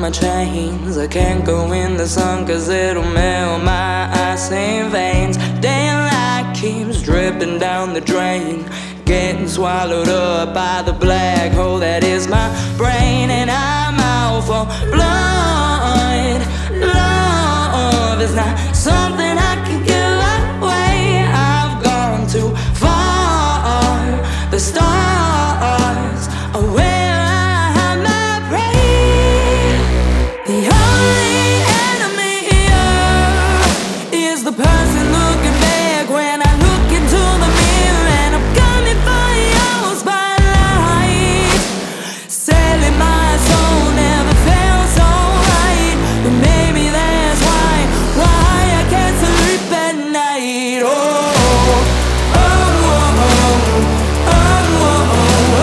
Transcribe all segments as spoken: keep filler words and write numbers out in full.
my chains. I can't go in the sun cause it'll melt my icy veins. Daylight keeps dripping down the drain, getting swallowed up by the black hole that is my brain. And I'm out for blood. Love is not something I can give away. I've gone too far. The stars are where I have my prey. The only enemy here is the person looking back when I look into the mirror. And I'm coming for your spotlight. Selling my soul never felt so right, but maybe that's why, why I can't sleep at night. Oh, oh, oh, oh, oh,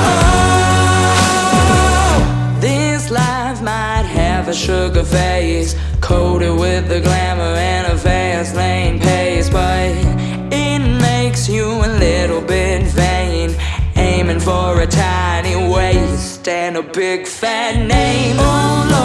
oh, oh. This life might have a sugar face, coated with the glamour and a fast lane pace, but it makes you a little bit vain, aiming for a tiny waist and a big fat name. Oh Lord,